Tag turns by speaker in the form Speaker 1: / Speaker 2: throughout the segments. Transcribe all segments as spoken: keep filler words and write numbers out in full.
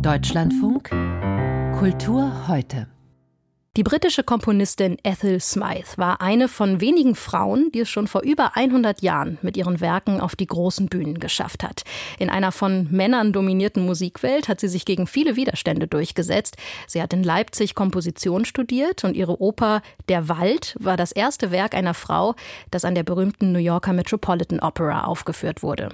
Speaker 1: Deutschlandfunk Kultur heute.
Speaker 2: Die britische Komponistin Ethel Smyth war eine von wenigen Frauen, die es schon vor über hundert Jahren mit ihren Werken auf die großen Bühnen geschafft hat. In einer von Männern dominierten Musikwelt hat sie sich gegen viele Widerstände durchgesetzt. Sie hat in Leipzig Komposition studiert und ihre Oper Der Wald war das erste Werk einer Frau, das an der berühmten New Yorker Metropolitan Opera aufgeführt wurde.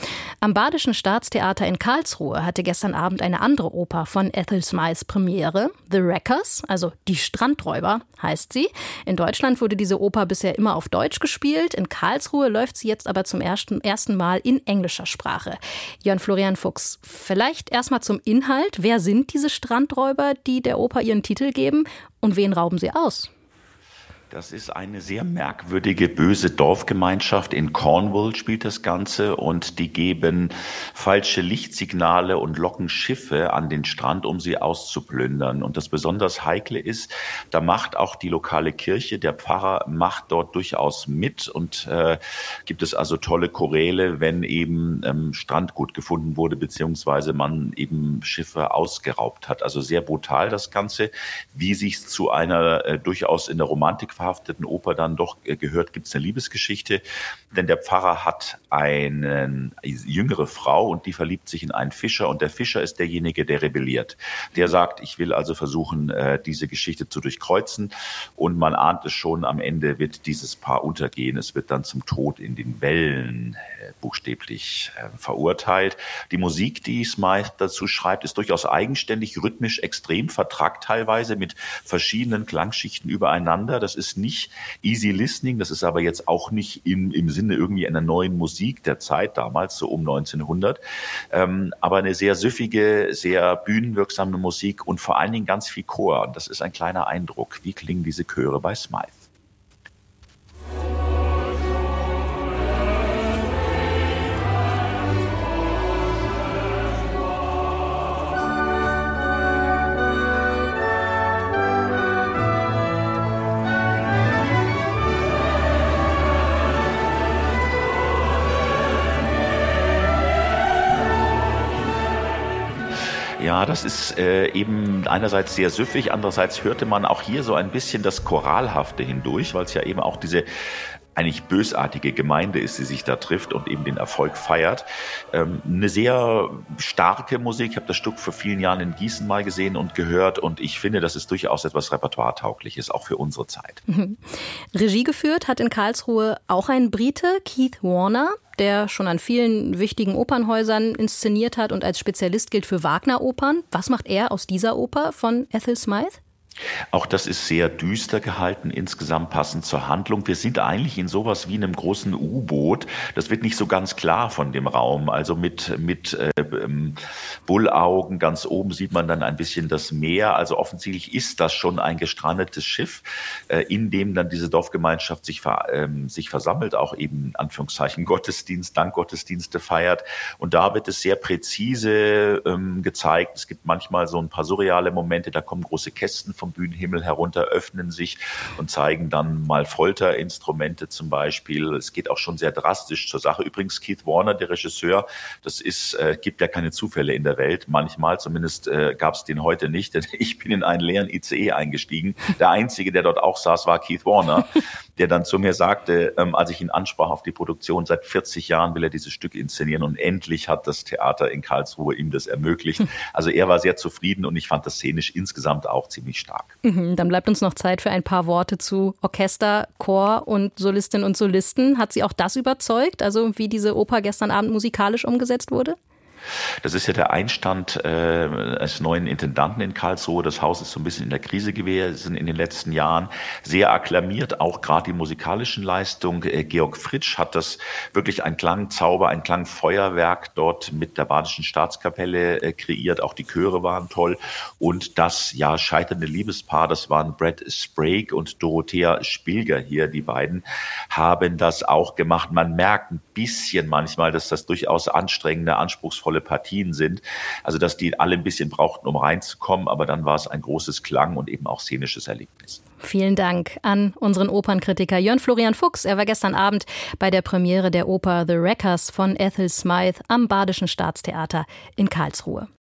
Speaker 2: Am Badischen Staatstheater in Karlsruhe hatte gestern Abend eine andere Oper von Ethel Smyth Premiere. The Wreckers, also Die Strandräuber heißt sie. In Deutschland wurde diese Oper bisher immer auf Deutsch gespielt. In Karlsruhe läuft sie jetzt aber zum ersten, ersten Mal in englischer Sprache. Jörn Florian Fuchs, vielleicht erstmal zum Inhalt. Wer sind diese Strandräuber, die der Oper ihren Titel geben, und wen rauben sie aus?
Speaker 3: Das ist eine sehr merkwürdige, böse Dorfgemeinschaft. In Cornwall spielt das Ganze und die geben falsche Lichtsignale und locken Schiffe an den Strand, um sie auszuplündern. Und das besonders Heikle ist, da macht auch die lokale Kirche, der Pfarrer macht dort durchaus mit und äh, gibt es also tolle Choräle, wenn eben ähm, Strandgut gefunden wurde, beziehungsweise man eben Schiffe ausgeraubt hat. Also sehr brutal das Ganze. Wie sich's zu einer äh, durchaus in der Romantik verhafteten Oper dann doch gehört, gibt es eine Liebesgeschichte, denn der Pfarrer hat eine jüngere Frau und die verliebt sich in einen Fischer und der Fischer ist derjenige, der rebelliert. Der sagt, ich will also versuchen, diese Geschichte zu durchkreuzen und man ahnt es schon, am Ende wird dieses Paar untergehen. Es wird dann zum Tod in den Wellen buchstäblich verurteilt. Die Musik, die Smyth dazu schreibt, ist durchaus eigenständig, rhythmisch extrem vertrackt teilweise mit verschiedenen Klangschichten übereinander. Das ist nicht easy listening, das ist aber jetzt auch nicht im, im Sinne irgendwie einer neuen Musik der Zeit damals, so um neunzehnhundert, ähm, aber eine sehr süffige, sehr bühnenwirksame Musik und vor allen Dingen ganz viel Chor. Und das ist ein kleiner Eindruck. Wie klingen diese Chöre bei Smyth? Ja, das ist äh, eben einerseits sehr süffig, andererseits hörte man auch hier so ein bisschen das Choralhafte hindurch, weil es ja eben auch diese eigentlich bösartige Gemeinde ist, die sich da trifft und eben den Erfolg feiert. Ähm, eine sehr starke Musik. Ich habe das Stück vor vielen Jahren in Gießen mal gesehen und gehört und ich finde, das ist durchaus etwas Repertoire-taugliches, auch für unsere Zeit.
Speaker 2: Mhm. Regie geführt hat in Karlsruhe auch ein Brite, Keith Warner, der schon an vielen wichtigen Opernhäusern inszeniert hat und als Spezialist gilt für Wagner-Opern. Was macht er aus dieser Oper von Ethel Smyth?
Speaker 3: Auch das ist sehr düster gehalten, insgesamt passend zur Handlung. Wir sind eigentlich in sowas wie einem großen U-Boot. Das wird nicht so ganz klar von dem Raum. Also mit, mit äh, Bullaugen, ganz oben sieht man dann ein bisschen das Meer. Also offensichtlich ist das schon ein gestrandetes Schiff, äh, in dem dann diese Dorfgemeinschaft sich, ver, ähm, sich versammelt, auch eben in Anführungszeichen Gottesdienst, Dankgottesdienste feiert. Und da wird es sehr präzise ähm, gezeigt. Es gibt manchmal so ein paar surreale Momente, da kommen große Kästen vom Bühnenhimmel herunter, öffnen sich und zeigen dann mal Folterinstrumente zum Beispiel. Es geht auch schon sehr drastisch zur Sache. Übrigens Keith Warner, der Regisseur, das ist, äh, gibt ja keine Zufälle in der Welt. Manchmal, zumindest äh, gab es den heute nicht, denn ich bin in einen leeren I C E eingestiegen. Der Einzige, der dort auch saß, war Keith Warner, der dann zu mir sagte, ähm, als ich ihn ansprach auf die Produktion, seit vierzig Jahren will er dieses Stück inszenieren und endlich hat das Theater in Karlsruhe ihm das ermöglicht. Also er war sehr zufrieden und ich fand das szenisch insgesamt auch ziemlich stark.
Speaker 2: Mhm, dann bleibt uns noch Zeit für ein paar Worte zu Orchester, Chor und Solistinnen und Solisten. Hat Sie auch das überzeugt, also wie diese Oper gestern Abend musikalisch umgesetzt wurde?
Speaker 3: Das ist ja der Einstand äh, als neuen Intendanten in Karlsruhe. Das Haus ist so ein bisschen in der Krise gewesen in den letzten Jahren. Sehr akklamiert, auch gerade die musikalischen Leistungen. Äh, Georg Fritsch hat das wirklich ein Klangzauber, ein Klangfeuerwerk dort mit der Badischen Staatskapelle äh, kreiert. Auch die Chöre waren toll. Und das ja scheiternde Liebespaar, das waren Brad Sprague und Dorothea Spilger hier. Die beiden haben das auch gemacht. Man merkt ein bisschen manchmal, dass das durchaus anstrengende, anspruchsvolle Partien sind. Also, dass die alle ein bisschen brauchten, um reinzukommen. Aber dann war es ein großes Klang- und eben auch szenisches Erlebnis.
Speaker 2: Vielen Dank an unseren Opernkritiker Jörn Florian Fuchs. Er war gestern Abend bei der Premiere der Oper The Wreckers von Ethel Smyth am Badischen Staatstheater in Karlsruhe.